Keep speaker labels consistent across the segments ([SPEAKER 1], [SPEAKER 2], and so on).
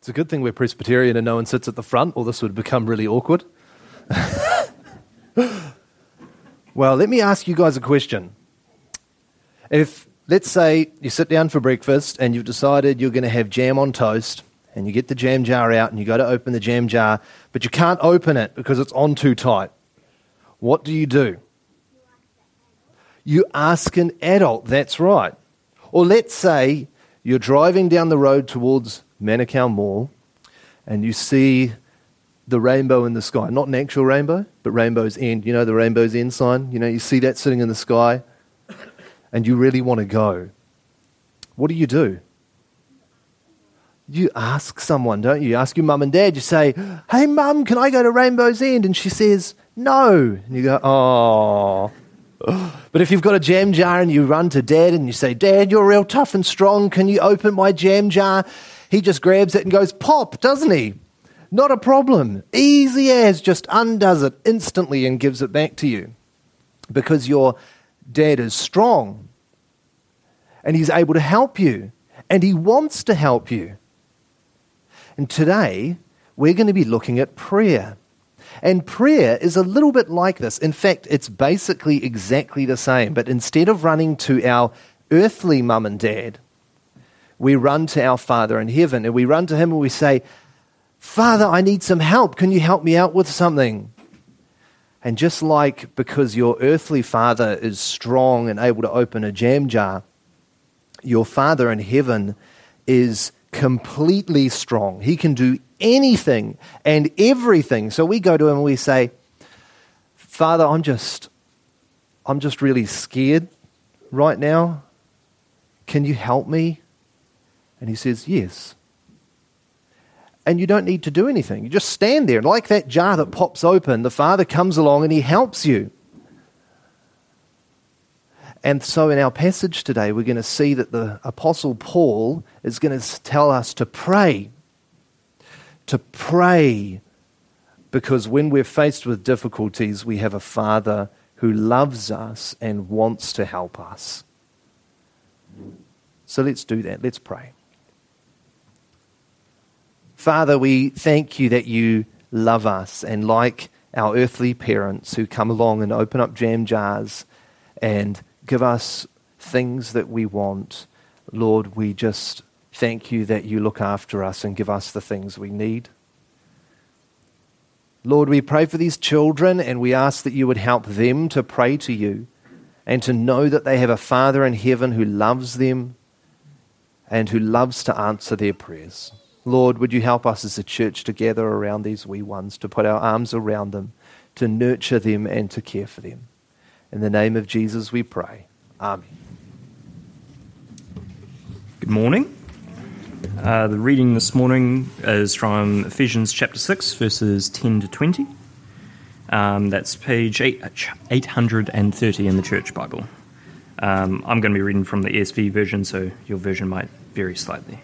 [SPEAKER 1] It's a good thing we're Presbyterian and no one sits at the front, or this would become really awkward. Well, let me ask you guys a question. If, let's say, you sit down for breakfast and you've decided you're going to have jam on toast, and you get the jam jar out and you go to open the jam jar, but you can't open it because it's on too tight, what do? You ask an adult, that's right. Or let's say you're driving down the road towards Manukau Mall and you see the rainbow in the sky. Not an actual rainbow, but Rainbow's End. You know the Rainbow's End sign? You know, you see that sitting in the sky and you really want to go. What do? You ask someone, don't you? You ask your mum and dad. You say, hey, mum, can I go to Rainbow's End? And she says, no. And you go, oh. But if you've got a jam jar and you run to Dad and you say, Dad, you're real tough and strong. Can you open my jam jar? He just grabs it and goes, pop, doesn't he? Not a problem. Easy as, just undoes it instantly and gives it back to you. Because your dad is strong and he's able to help you and he wants to help you. And today, we're going to be looking at prayer. And prayer is a little bit like this. In fact, it's basically exactly the same. But instead of running to our earthly mum and dad, we run to our Father in heaven. And we run to him and we say, Father, I need some help. Can you help me out with something? And just like because your earthly father is strong and able to open a jam jar, your Father in heaven is completely strong. He can do anything and everything. So we go to him and we say, Father, I'm just really scared right now. Can you help me? And he says, yes. And you don't need to do anything. You just stand there. Like that jar that pops open, the Father comes along and he helps you. And so in our passage today, we're going to see that the Apostle Paul is going to tell us to pray. To pray. Because when we're faced with difficulties, we have a Father who loves us and wants to help us. So let's do that. Let's pray. Father, we thank you that you love us, and like our earthly parents who come along and open up jam jars and give us things that we want, Lord, we just thank you that you look after us and give us the things we need. Lord, we pray for these children and we ask that you would help them to pray to you and to know that they have a Father in heaven who loves them and who loves to answer their prayers. Lord, would you help us as a church to gather around these wee ones, to put our arms around them, to nurture them and to care for them. In the name of Jesus we pray. Amen.
[SPEAKER 2] Good morning. The reading this morning is from Ephesians chapter 6, verses 10 to 20. That's page 830 in the Church Bible. I'm going to be reading from the ESV version, so your version might vary slightly.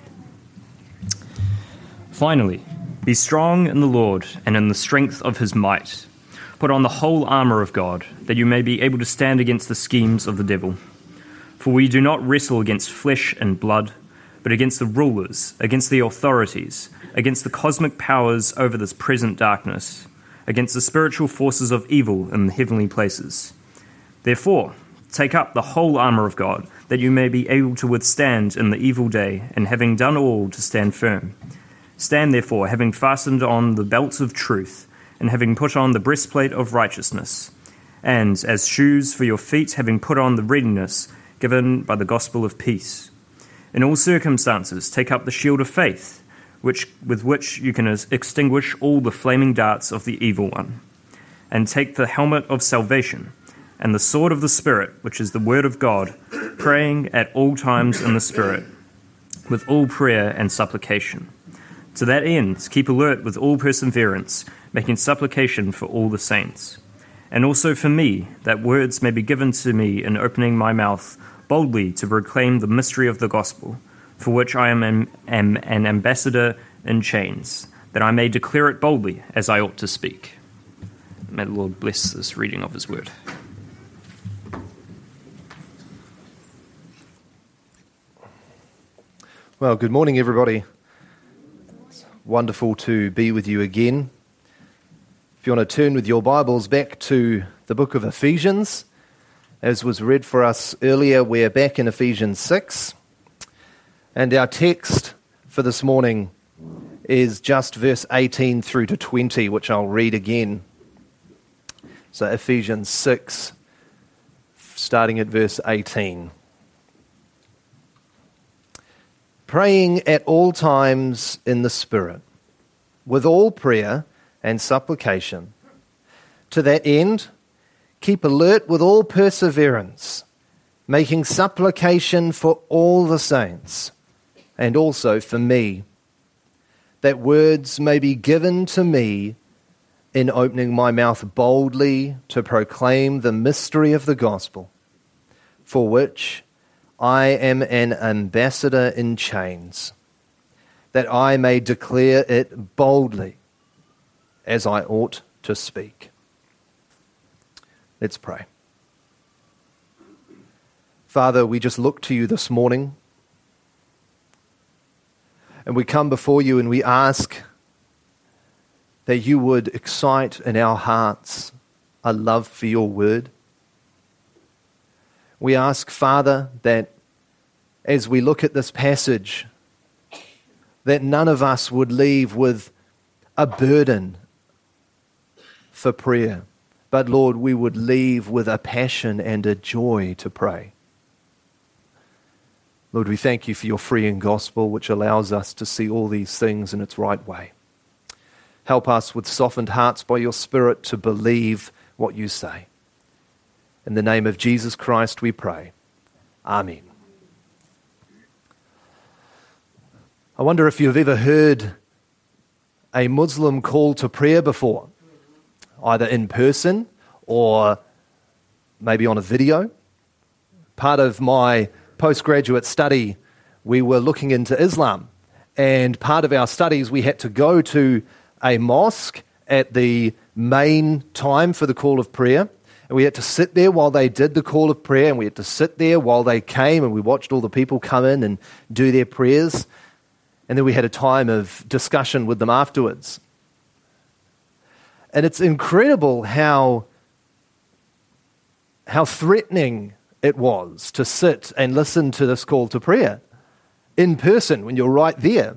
[SPEAKER 2] Finally, be strong in the Lord and in the strength of his might. Put on the whole armor of God, that you may be able to stand against the schemes of the devil. For we do not wrestle against flesh and blood, but against the rulers, against the authorities, against the cosmic powers over this present darkness, against the spiritual forces of evil in the heavenly places. Therefore, take up the whole armor of God, that you may be able to withstand in the evil day, and having done all, to stand firm. Stand therefore, having fastened on the belt of truth, and having put on the breastplate of righteousness, and as shoes for your feet, having put on the readiness given by the gospel of peace. In all circumstances, take up the shield of faith, with which you can extinguish all the flaming darts of the evil one, and take the helmet of salvation, and the sword of the Spirit, which is the word of God, praying at all times in the Spirit, with all prayer and supplication. To that end, keep alert with all perseverance, making supplication for all the saints. And also for me, that words may be given to me in opening my mouth boldly to proclaim the mystery of the gospel, for which I am an ambassador in chains, that I may declare it boldly as I ought to speak. May the Lord bless this reading of his word.
[SPEAKER 1] Well, good morning, everybody. Wonderful to be with you again. If you want to turn with your Bibles back to the book of Ephesians, as was read for us earlier, we're back in Ephesians 6. And our text for this morning is just verse 18 through to 20, which I'll read again. So Ephesians 6, starting at verse 18. Praying at all times in the Spirit, with all prayer and supplication. To that end, keep alert with all perseverance, making supplication for all the saints, and also for me, that words may be given to me in opening my mouth boldly to proclaim the mystery of the gospel, for which I am an ambassador in chains, that I may declare it boldly as I ought to speak. Let's pray. Father, we just look to you this morning, and we come before you and we ask that you would excite in our hearts a love for your word. We ask, Father, that as we look at this passage, that none of us would leave with a burden for prayer, but Lord, we would leave with a passion and a joy to pray. Lord, we thank you for your freeing gospel, which allows us to see all these things in its right way. Help us with softened hearts by your Spirit to believe what you say. In the name of Jesus Christ we pray. Amen. I wonder if you've ever heard a Muslim call to prayer before, either in person or maybe on a video. Part of my postgraduate study, we were looking into Islam, and part of our studies we had to go to a mosque at the main time for the call of prayer. And we had to sit there while they did the call of prayer, and we had to sit there while they came, and we watched all the people come in and do their prayers. And then we had a time of discussion with them afterwards. And it's incredible how threatening it was to sit and listen to this call to prayer in person when you're right there.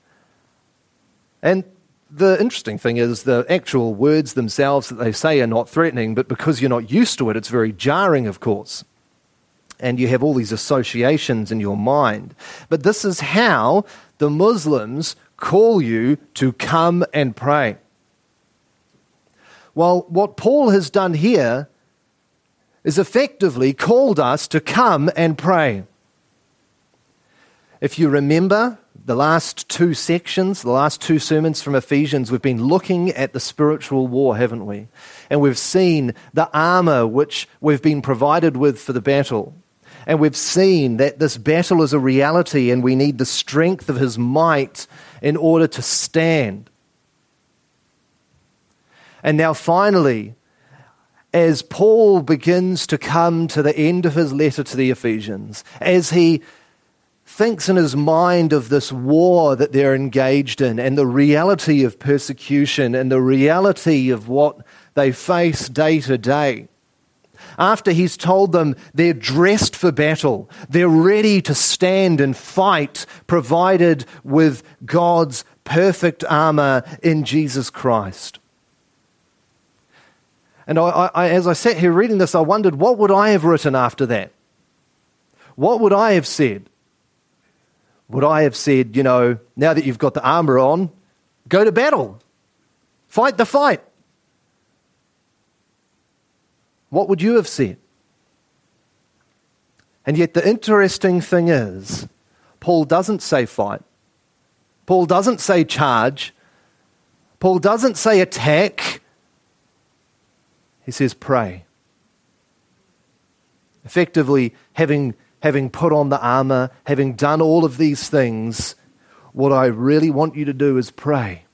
[SPEAKER 1] And the interesting thing is the actual words themselves that they say are not threatening, but because you're not used to it, it's very jarring, of course. And you have all these associations in your mind. But this is how the Muslims call you to come and pray. Well, what Paul has done here is effectively called us to come and pray. If you remember, the last two sections, the last two sermons from Ephesians, we've been looking at the spiritual war, haven't we? And we've seen the armor which we've been provided with for the battle. And we've seen that this battle is a reality and we need the strength of his might in order to stand. And now finally, as Paul begins to come to the end of his letter to the Ephesians, as he thinks in his mind of this war that they're engaged in and the reality of persecution and the reality of what they face day to day. After he's told them they're dressed for battle, they're ready to stand and fight, provided with God's perfect armor in Jesus Christ. And I, as I sat here reading this, I wondered, what would I have written after that? What would I have said? Would I have said, now that you've got the armor on, go to battle. Fight the fight. What would you have said? And yet the interesting thing is, Paul doesn't say fight. Paul doesn't say charge. Paul doesn't say attack. He says pray. Effectively, having put on the armor, having done all of these things, what I really want you to do is pray.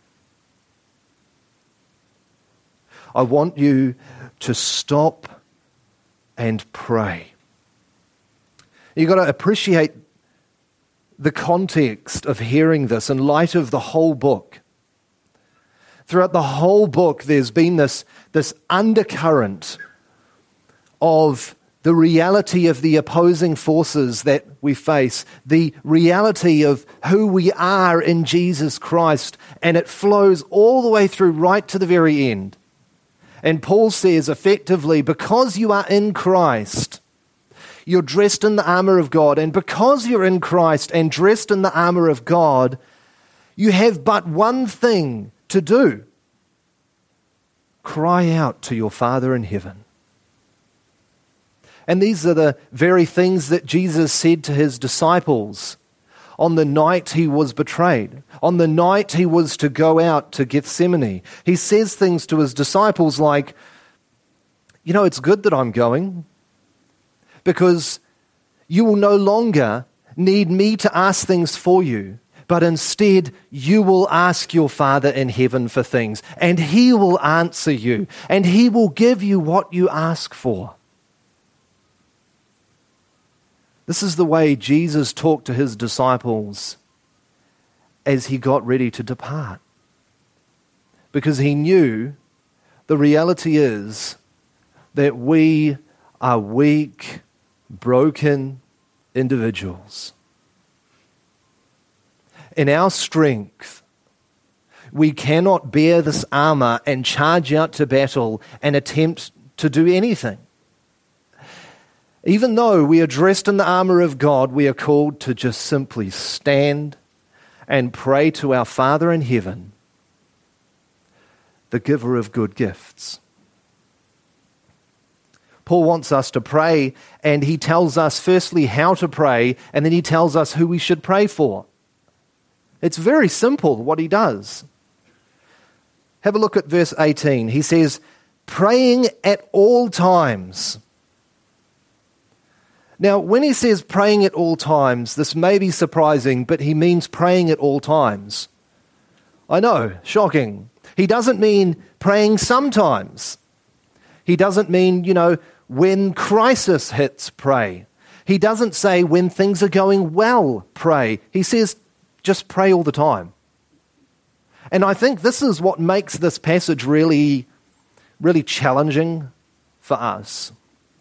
[SPEAKER 1] I want you to stop and pray. You've got to appreciate the context of hearing this, in light of the whole book, throughout the whole book, there's been this undercurrent of the reality of the opposing forces that we face, the reality of who we are in Jesus Christ, and it flows all the way through right to the very end. And Paul says effectively, because you are in Christ, you're dressed in the armor of God, and because you're in Christ and dressed in the armor of God, you have but one thing to do: cry out to your Father in heaven. And these are the very things that Jesus said to his disciples on the night he was betrayed, on the night he was to go out to Gethsemane. He says things to his disciples like, it's good that I'm going, because you will no longer need me to ask things for you, but instead you will ask your Father in heaven for things, and he will answer you, and he will give you what you ask for. This is the way Jesus talked to his disciples as he got ready to depart. Because he knew the reality is that we are weak, broken individuals. In our strength, we cannot bear this armor and charge out to battle and attempt to do anything. Even though we are dressed in the armor of God, we are called to just simply stand and pray to our Father in heaven, the giver of good gifts. Paul wants us to pray, and he tells us firstly how to pray, and then he tells us who we should pray for. It's very simple what he does. Have a look at verse 18. He says, praying at all times. Now, when he says praying at all times, this may be surprising, but he means praying at all times. I know, shocking. He doesn't mean praying sometimes. He doesn't mean, when crisis hits, pray. He doesn't say when things are going well, pray. He says just pray all the time. And I think this is what makes this passage really, really challenging for us.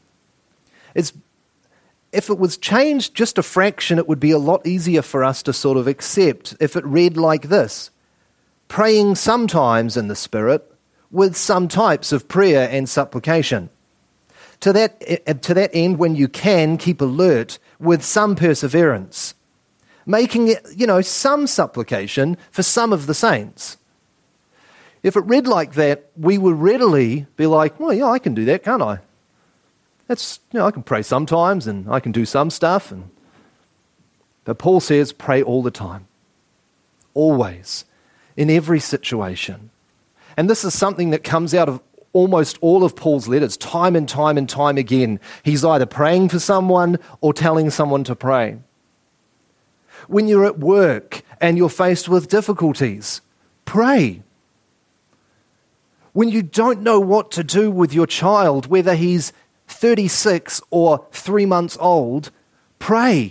[SPEAKER 1] If it was changed just a fraction, it would be a lot easier for us to sort of accept if it read like this: praying sometimes in the Spirit with some types of prayer and supplication. To that end, when you can, keep alert with some perseverance, making it, some supplication for some of the saints. If it read like that, we would readily be like, well, yeah, I can do that, can't I? That's, I can pray sometimes and I can do some stuff. But Paul says pray all the time, always, in every situation. And this is something that comes out of almost all of Paul's letters, time and time and time again. He's either praying for someone or telling someone to pray. When you're at work and you're faced with difficulties, pray. When you don't know what to do with your child, whether he's 36 or 3 months old, pray.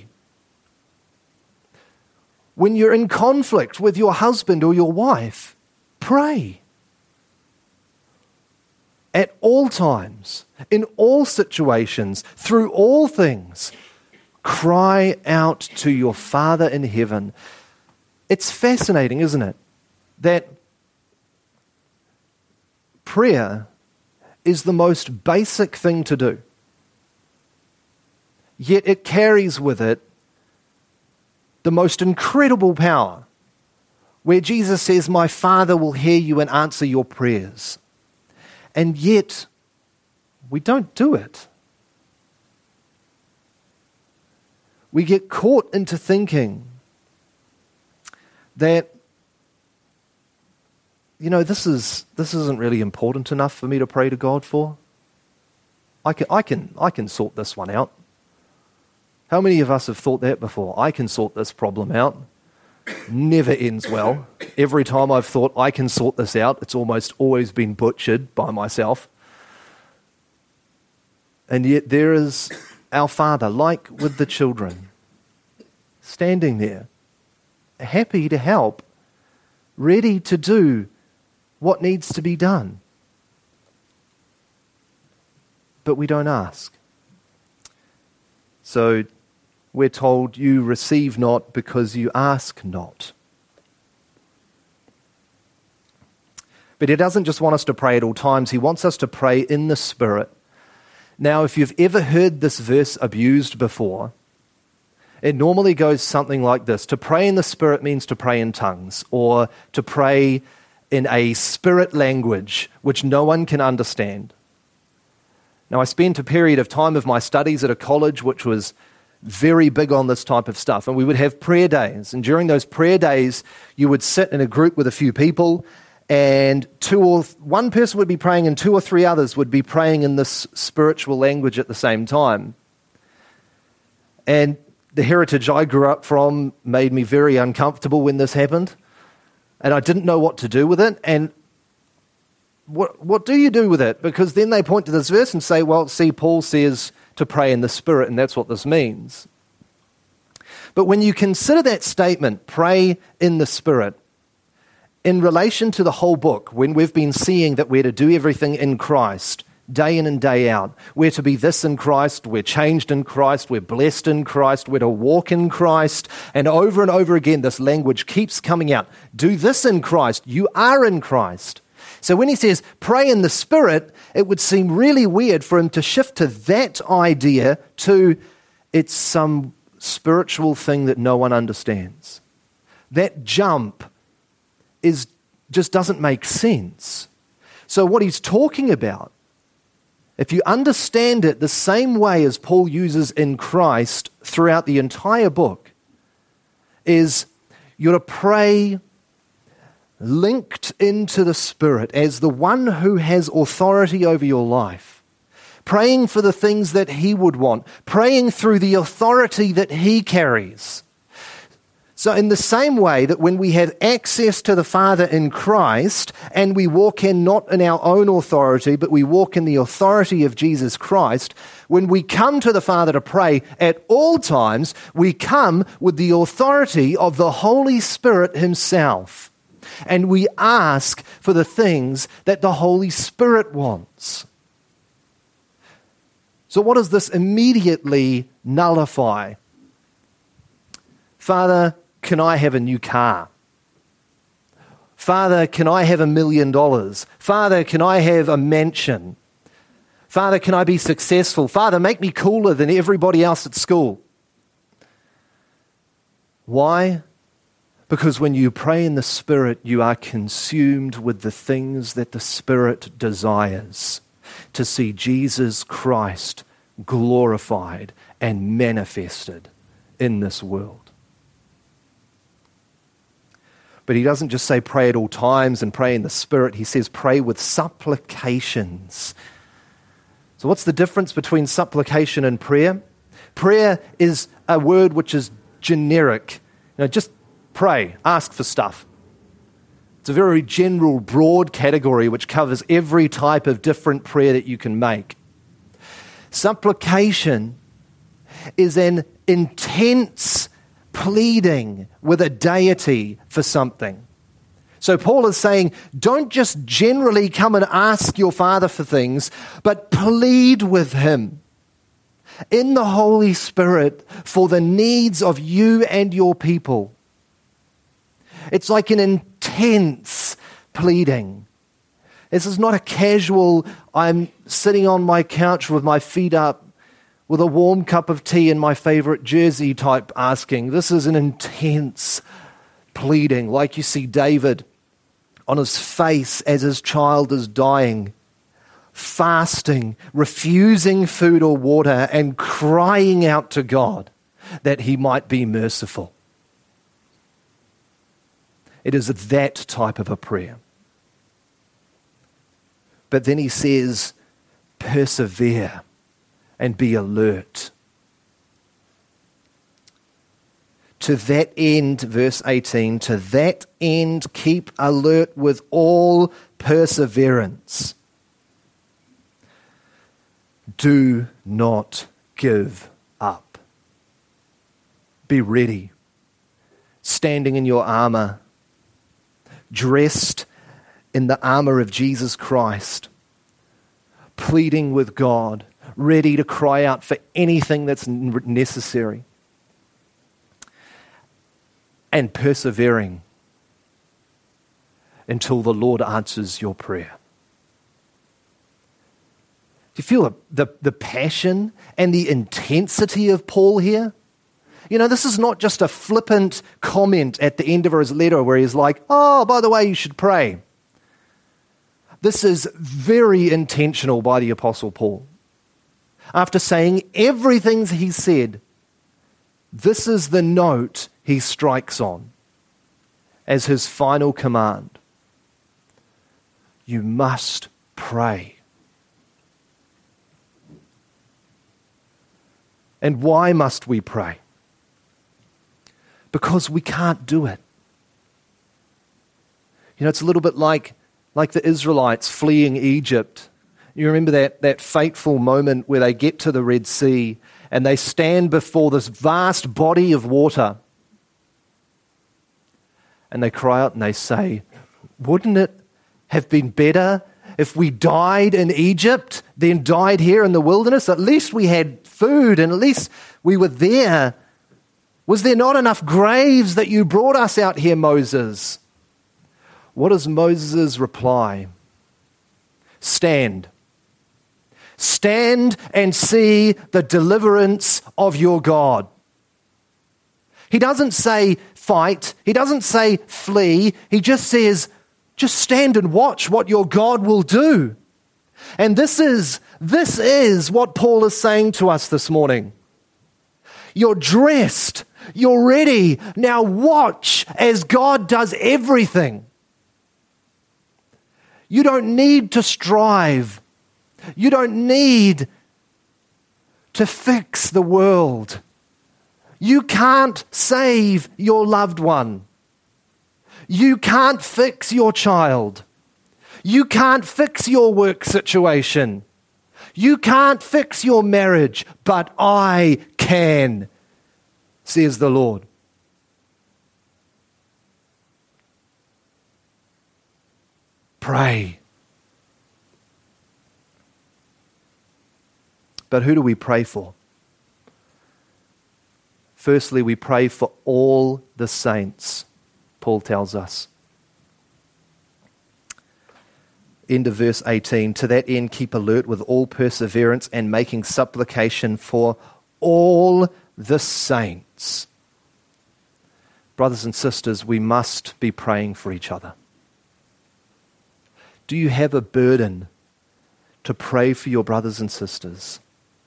[SPEAKER 1] When you're in conflict with your husband or your wife, pray. At all times, in all situations, through all things, cry out to your Father in heaven. It's fascinating, isn't it, that prayer is the most basic thing to do. Yet it carries with it the most incredible power, where Jesus says, my Father will hear you and answer your prayers. And yet, we don't do it. We get caught into thinking that, this isn't really important enough for me to pray to God for. I can sort this one out. How many of us have thought that before? I can sort this problem out. Never ends well. Every time I've thought I can sort this out, it's almost always been butchered by myself. And yet there is our Father, like with the children, standing there, happy to help, ready to do what needs to be done. But we don't ask. So we're told, you receive not because you ask not. But he doesn't just want us to pray at all times. He wants us to pray in the Spirit. Now, if you've ever heard this verse abused before, it normally goes something like this. To pray in the Spirit means to pray in tongues, or to pray in a spirit language which no one can understand. Now, I spent a period of time of my studies at a college which was very big on this type of stuff, and we would have prayer days. And during those prayer days, you would sit in a group with a few people, and one person would be praying and two or three others would be praying in this spiritual language at the same time. And the heritage I grew up from made me very uncomfortable when this happened, and I didn't know what to do with it. And what do you do with it? Because then they point to this verse and say, well, see, Paul says to pray in the Spirit, and that's what this means. But when you consider that statement, pray in the Spirit, in relation to the whole book, when we've been seeing that we're to do everything in Christ, day in and day out, we're to be this in Christ, we're changed in Christ, we're blessed in Christ, we're to walk in Christ, and over again this language keeps coming out. Do this in Christ, you are in Christ. So when he says pray in the Spirit, it would seem really weird for him to shift to that idea to it's some spiritual thing that no one understands. That jump just doesn't make sense. So what he's talking about, if you understand it the same way as Paul uses in Christ throughout the entire book, is you're to pray linked into the Spirit as the one who has authority over your life, praying for the things that he would want, praying through the authority that he carries. So in the same way that when we have access to the Father in Christ and we walk in not in our own authority, but we walk in the authority of Jesus Christ, when we come to the Father to pray at all times, we come with the authority of the Holy Spirit himself. And we ask for the things that the Holy Spirit wants. So what does this immediately nullify? Father, can I have a new car? Father, can I have $1 million? Father, can I have a mansion? Father, can I be successful? Father, make me cooler than everybody else at school. Why? Because when you pray in the Spirit, you are consumed with the things that the Spirit desires, to see Jesus Christ glorified and manifested in this world. But he doesn't just say pray at all times and pray in the Spirit. He says pray with supplications. So what's the difference between supplication and prayer? Prayer is a word which is generic. Just pray, ask for stuff. It's a very general, broad category which covers every type of different prayer that you can make. Supplication is an intense pleading with a deity for something. So Paul is saying, don't just generally come and ask your Father for things, but plead with him in the Holy Spirit for the needs of you and your people. It's like an intense pleading. This is not a casual, I'm sitting on my couch with my feet up with a warm cup of tea in my favorite jersey type asking. This is an intense pleading, like you see David on his face as his child is dying, fasting, refusing food or water, and crying out to God that he might be merciful. It is that type of a prayer. But then he says, persevere and be alert. To that end, verse 18, to that end keep alert with all perseverance. Do not give up. Be ready standing in your armor, dressed in the armor of Jesus Christ, pleading with God, ready to cry out for anything that's necessary, and persevering until the Lord answers your prayer. Do you feel the passion and the intensity of Paul here? You know, this is not just a flippant comment at the end of his letter where he's like, oh, by the way, you should pray. This is very intentional by the Apostle Paul. After saying everything he said, this is the note he strikes on as his final command. You must pray. And why must we pray? Because we can't do it. You know, it's a little bit like the Israelites fleeing Egypt. You remember that fateful moment where they get to the Red Sea and they stand before this vast body of water and they cry out and they say, wouldn't it have been better if we died in Egypt than died here in the wilderness? At least we had food and at least we were there. Was there not enough graves that you brought us out here, Moses? What is Moses' reply? Stand. Stand and see the deliverance of your God. He doesn't say fight. He doesn't say flee. He just says, just stand and watch what your God will do. And this is what Paul is saying to us this morning. You're dressed. You're ready. Now watch as God does everything. You don't need to strive. You don't need to fix the world. You can't save your loved one. You can't fix your child. You can't fix your work situation. You can't fix your marriage, but I can, says the Lord. Pray. But who do we pray for? Firstly, we pray for all the saints, Paul tells us. End of verse 18. To that end, keep alert with all perseverance and making supplication for all the saints. Brothers and sisters, we must be praying for each other. Do you have a burden to pray for your brothers and sisters?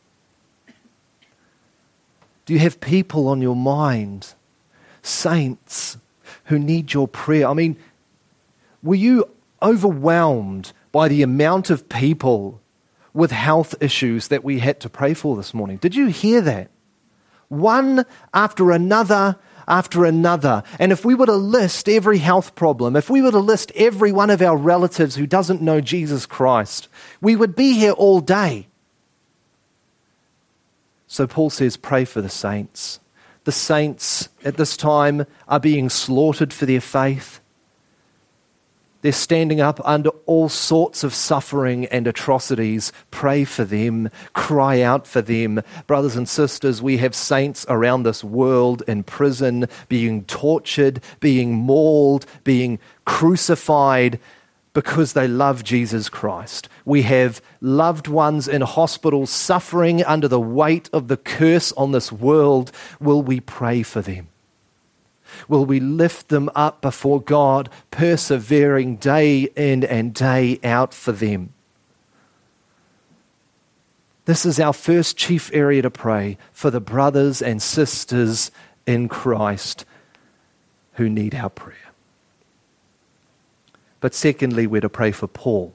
[SPEAKER 1] Do you have people on your mind, saints, who need your prayer? I mean, were you overwhelmed by the amount of people with health issues that we had to pray for this morning? Did you hear that? One after another after another. And if we were to list every health problem, if we were to list every one of our relatives who doesn't know Jesus Christ, we would be here all day. So Paul says, pray for the saints. The saints at this time are being slaughtered for their faith. They're standing up under all sorts of suffering and atrocities. Pray for them. Cry out for them. Brothers and sisters, we have saints around this world in prison, being tortured, being mauled, being crucified because they love Jesus Christ. We have loved ones in hospitals suffering under the weight of the curse on this world. Will we pray for them? Will we lift them up before God, persevering day in and day out for them? This is our first chief area to pray for the brothers and sisters in Christ who need our prayer. But secondly, we're to pray for Paul.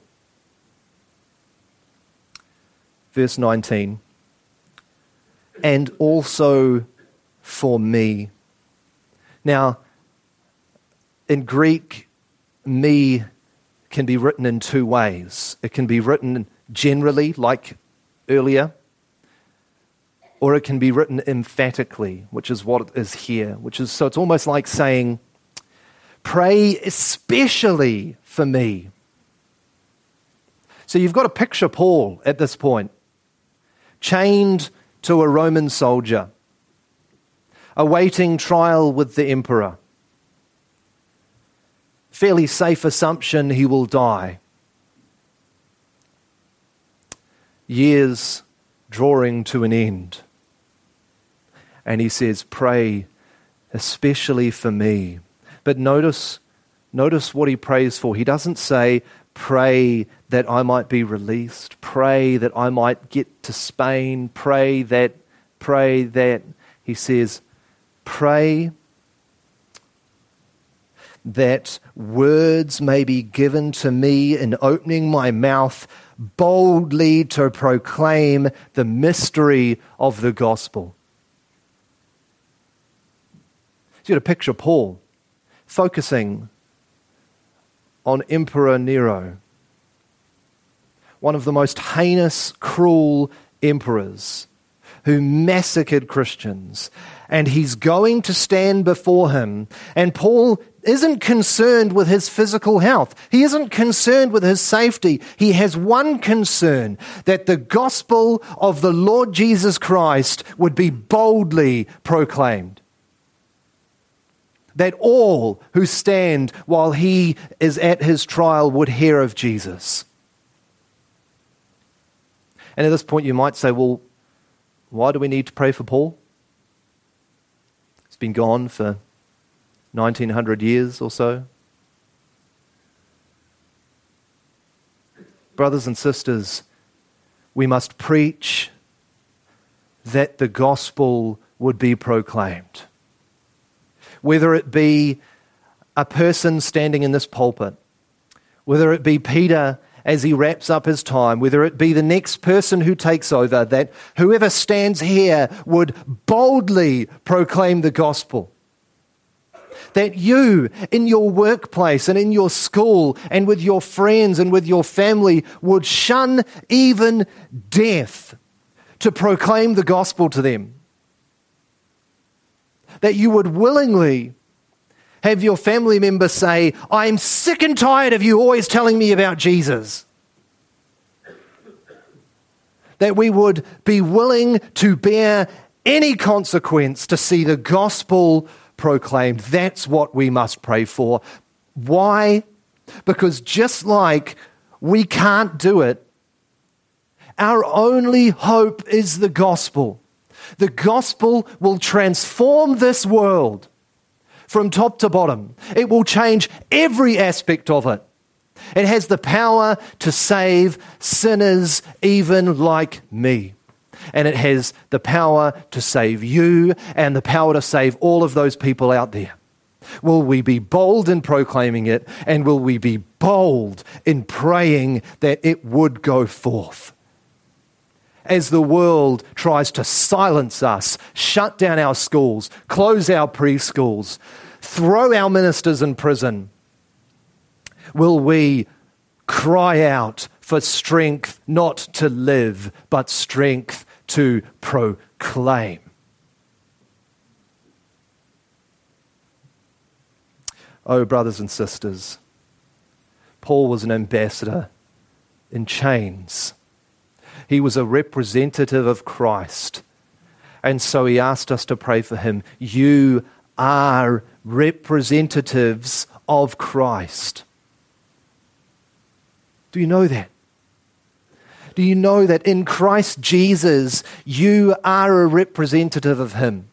[SPEAKER 1] Verse 19, and also for me. Now, in Greek, me can be written in two ways. It can be written generally, like earlier, or it can be written emphatically, which is what it is here, so it's almost like saying, pray especially for me. So you've got to picture Paul at this point, chained to a Roman soldier, awaiting trial with the emperor. Fairly safe assumption he will die. Years drawing to an end. And he says, pray especially for me. But notice what he prays for. He doesn't say, pray that I might be released. Pray that I might get to Spain. Pray that. He says, pray that words may be given to me in opening my mouth boldly to proclaim the mystery of the gospel. So you got to picture Paul focusing on Emperor Nero, one of the most heinous, cruel emperors who massacred Christians. And he's going to stand before him. And Paul isn't concerned with his physical health. He isn't concerned with his safety. He has one concern, that the gospel of the Lord Jesus Christ would be boldly proclaimed. That all who stand while he is at his trial would hear of Jesus. And at this point you might say, well, why do we need to pray for Paul? He's been gone for 1900 years or so. Brothers and sisters, we must preach that the gospel would be proclaimed. Whether it be a person standing in this pulpit, whether it be Peter as he wraps up his time, whether it be the next person who takes over, that whoever stands here would boldly proclaim the gospel. That you, in your workplace and in your school and with your friends and with your family, would shun even death to proclaim the gospel to them. That you would willingly have your family member say, I'm sick and tired of you always telling me about Jesus. That we would be willing to bear any consequence to see the gospel proclaimed. That's what we must pray for. Why? Because just like we can't do it, our only hope is the gospel. The gospel will transform this world from top to bottom. It will change every aspect of it. It has the power to save sinners even like me. And it has the power to save you and the power to save all of those people out there. Will we be bold in proclaiming it, and will we be bold in praying that it would go forth? As the world tries to silence us, shut down our schools, close our preschools, throw our ministers in prison, will we cry out for strength not to live, but strength to proclaim? Oh, brothers and sisters, Paul was an ambassador in chains. He was a representative of Christ. And so he asked us to pray for him. You are representatives of Christ. Do you know that? Do you know that in Christ Jesus, you are a representative of him?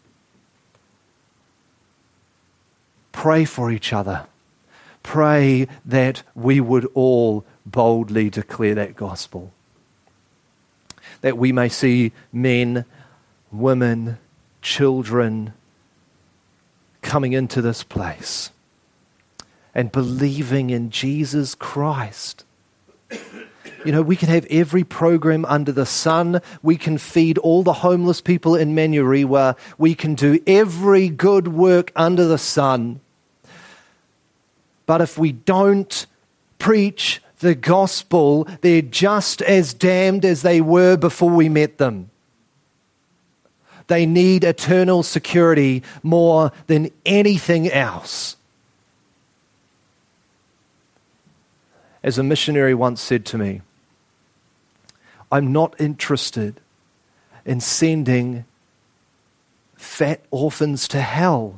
[SPEAKER 1] Pray for each other. Pray that we would all boldly declare that gospel. That we may see men, women, children coming into this place and believing in Jesus Christ. You know, we can have every program under the sun. We can feed all the homeless people in Manurewa. We can do every good work under the sun. But if we don't preach the gospel, they're just as damned as they were before we met them. They need eternal security more than anything else. As a missionary once said to me, I'm not interested in sending fat orphans to hell.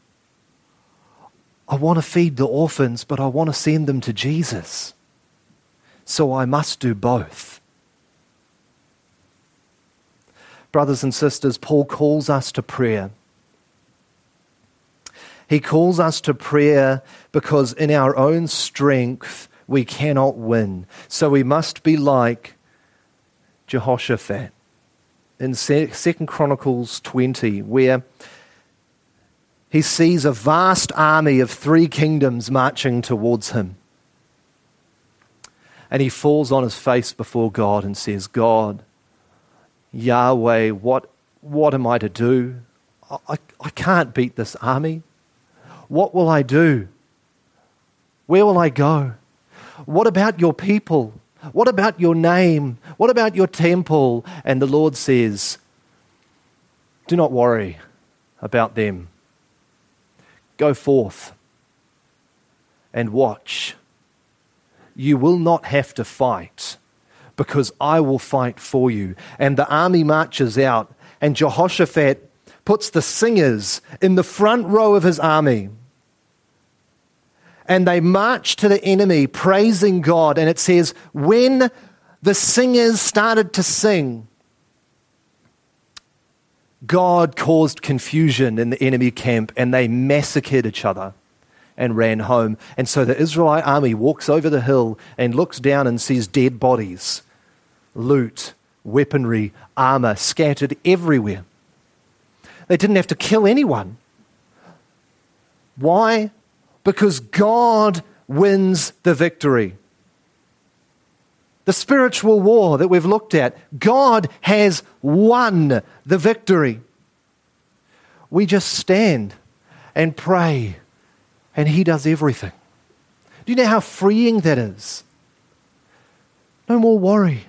[SPEAKER 1] I want to feed the orphans, but I want to send them to Jesus. So I must do both. Brothers and sisters, Paul calls us to prayer. He calls us to prayer because in our own strength we cannot win. So we must be like Jehoshaphat in 2 Chronicles 20, where he sees a vast army of 3 kingdoms marching towards him. And he falls on his face before God and says, God, Yahweh, what am I to do? I can't beat this army. What will I do? Where will I go? What about your people? What about your name? What about your temple? And the Lord says, do not worry about them. Go forth and watch. You will not have to fight because I will fight for you. And the army marches out, and Jehoshaphat puts the singers in the front row of his army. And they march to the enemy praising God. And it says, when the singers started to sing, God caused confusion in the enemy camp and they massacred each other and ran home. And so the Israelite army walks over the hill and looks down and sees dead bodies, loot, weaponry, armor scattered everywhere. They didn't have to kill anyone. Why? Because God wins the victory. The spiritual war that we've looked at, God has won the victory. We just stand and pray, and He does everything. Do you know how freeing that is? No more worry.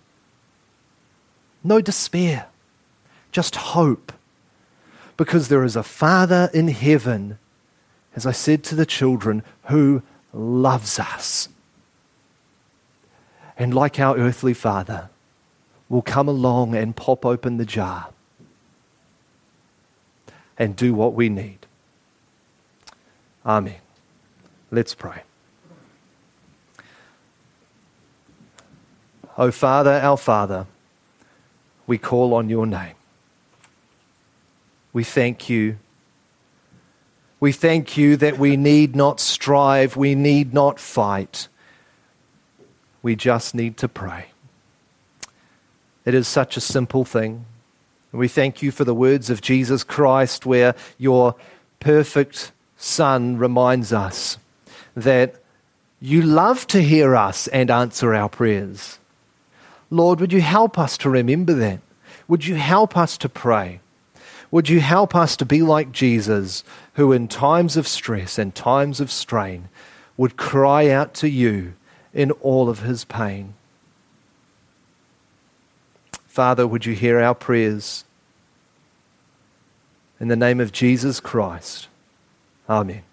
[SPEAKER 1] No despair. Just hope. Because there is a Father in heaven, as I said to the children, who loves us. And like our earthly Father, will come along and pop open the jar and do what we need. Amen. Let's pray. O Father, our Father, we call on your name. We thank you. We thank you that we need not strive, we need not fight. We just need to pray. It is such a simple thing. We thank you for the words of Jesus Christ, where your perfect Son reminds us that you love to hear us and answer our prayers. Lord, would you help us to remember that? Would you help us to pray? Would you help us to be like Jesus, who in times of stress and times of strain would cry out to you in all of his pain? Father, would you hear our prayers? In the name of Jesus Christ. Amen.